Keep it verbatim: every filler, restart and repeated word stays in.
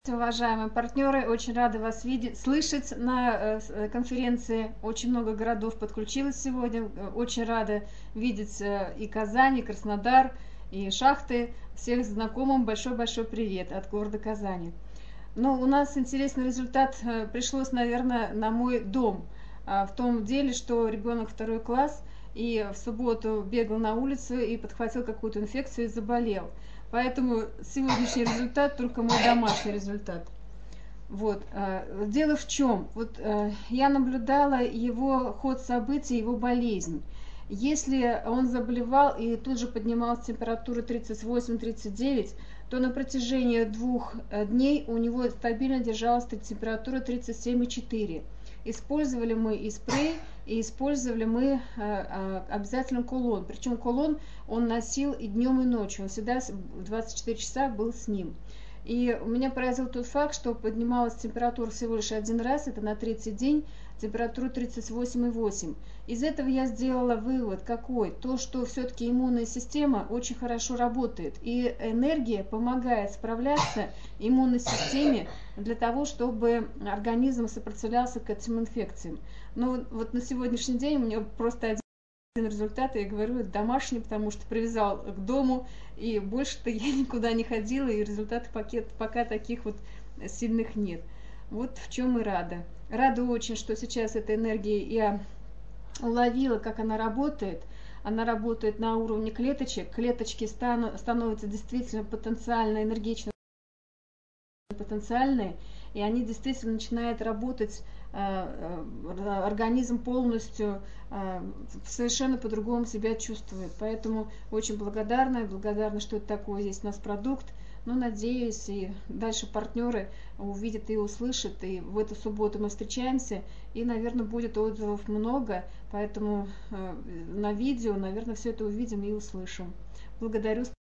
Уважаемые партнеры, очень рада вас видеть, слышать на э, конференции. Очень много городов подключилось сегодня. Очень рада видеть и Казань, и Краснодар, и Шахты. Всех знакомым большой-большой привет от города Казани. Ну, у нас интересный результат. Пришлось, наверное, на мой дом. В том деле, что ребенок второй класс и в субботу бегал на улицу и подхватил какую-то инфекцию и заболел. Поэтому сегодняшний результат только мой домашний результат. Вот. Дело в чем? Вот я наблюдала его ход событий, его болезнь. Если он заболевал и тут же поднималась температура тридцать восемь — тридцать девять, то на протяжении двух дней у него стабильно держалась температура тридцать семь и четыре. Использовали мы и спрей, и использовали мы обязательно кулон. Причем кулон он носил и днем, и ночью. Он всегда в двадцать четыре часа был с ним. И меня поразил тот факт, что поднималась температура всего лишь один раз, это на третий день, температура тридцать восемь и восемь. Из этого я сделала вывод какой? То, что все-таки иммунная система очень хорошо работает, и энергия помогает справляться иммунной системе для того, чтобы организм сопротивлялся к этим инфекциям. Но вот на сегодняшний день у меня просто один результат, я говорю, домашний, потому что привязал к дому, и больше-то я никуда не ходила, и результатов пока таких вот сильных нет. Вот в чем и рада. Рада очень, что сейчас эта энергия я уловила, как она работает. Она работает на уровне клеточек. Клеточки становятся действительно потенциально энергично потенциальные, и они действительно начинают работать, организм полностью совершенно по-другому себя чувствует. Поэтому очень благодарна, благодарна, что это такой есть у нас продукт. Но надеюсь, и дальше партнеры увидят и услышат, и в эту субботу мы встречаемся, и, наверное, будет отзывов много, поэтому на видео, наверное, все это увидим и услышим. Благодарю.